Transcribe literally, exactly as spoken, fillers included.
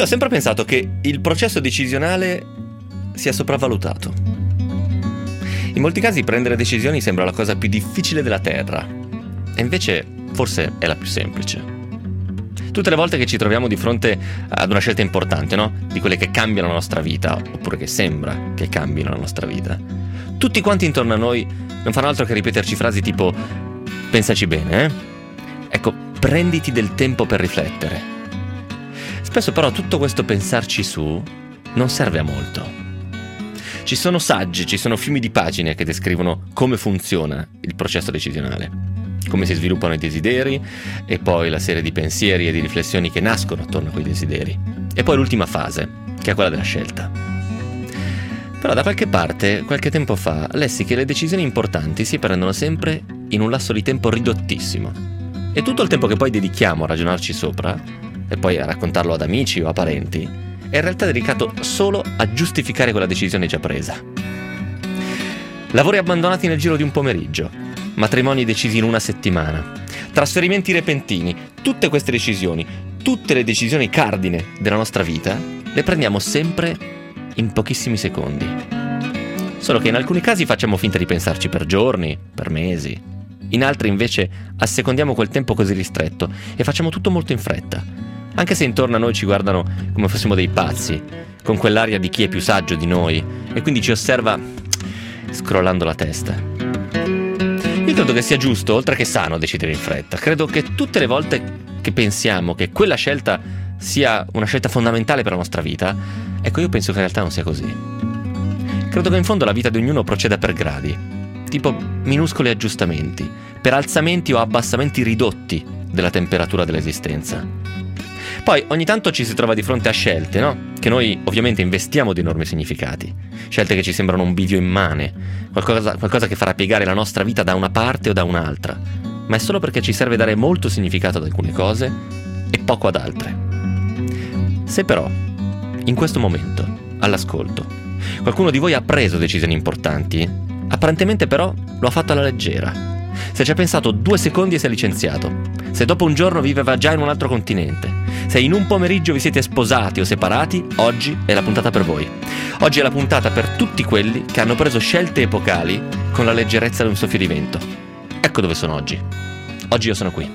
Io ho sempre pensato che il processo decisionale sia sopravvalutato. In molti casi prendere decisioni sembra la cosa più difficile della terra, e invece forse è la più semplice. Tutte le volte che ci troviamo di fronte ad una scelta importante, no? Di quelle che cambiano la nostra vita, oppure che sembra che cambino la nostra vita, tutti quanti intorno a noi non fanno altro che ripeterci frasi tipo pensaci bene, eh? Ecco, prenditi del tempo per riflettere. Spesso però tutto questo pensarci su non serve a molto. Ci sono saggi, ci sono fiumi di pagine che descrivono come funziona il processo decisionale, come si sviluppano i desideri, e poi la serie di pensieri e di riflessioni che nascono attorno a quei desideri, e poi l'ultima fase, che è quella della scelta. Però da qualche parte, qualche tempo fa, lessi che le decisioni importanti si prendono sempre in un lasso di tempo ridottissimo, e tutto il tempo che poi dedichiamo a ragionarci sopra, e poi a raccontarlo ad amici o a parenti, è in realtà dedicato solo a giustificare quella decisione già presa. Lavori abbandonati nel giro di un pomeriggio, matrimoni decisi in una settimana, trasferimenti repentini, tutte queste decisioni, tutte le decisioni cardine della nostra vita, le prendiamo sempre in pochissimi secondi. Solo che in alcuni casi facciamo finta di pensarci per giorni, per mesi. In altri invece assecondiamo quel tempo così ristretto e facciamo tutto molto in fretta, anche se intorno a noi ci guardano come fossimo dei pazzi, con quell'aria di chi è più saggio di noi e quindi ci osserva scrollando la testa. Io credo che sia giusto, oltre che sano, decidere in fretta. Credo che tutte le volte che pensiamo che quella scelta sia una scelta fondamentale per la nostra vita, ecco, io penso che in realtà non sia così. Credo che in fondo la vita di ognuno proceda per gradi, tipo minuscoli aggiustamenti, per alzamenti o abbassamenti ridotti della temperatura dell'esistenza. Poi ogni tanto ci si trova di fronte a scelte, no? Che noi ovviamente investiamo di enormi significati. Scelte che ci sembrano un bivio immane, qualcosa, qualcosa che farà piegare la nostra vita da una parte o da un'altra, ma è solo perché ci serve dare molto significato ad alcune cose e poco ad altre. Se però, in questo momento, all'ascolto, qualcuno di voi ha preso decisioni importanti, apparentemente però lo ha fatto alla leggera. Se ci ha pensato due secondi e si è licenziato. Se dopo un giorno viveva già in un altro continente. Se in un pomeriggio vi siete sposati o separati, oggi è la puntata per voi. Oggi è la puntata per tutti quelli che hanno preso scelte epocali con la leggerezza di un soffio di vento. Ecco dove sono oggi. Oggi io sono qui.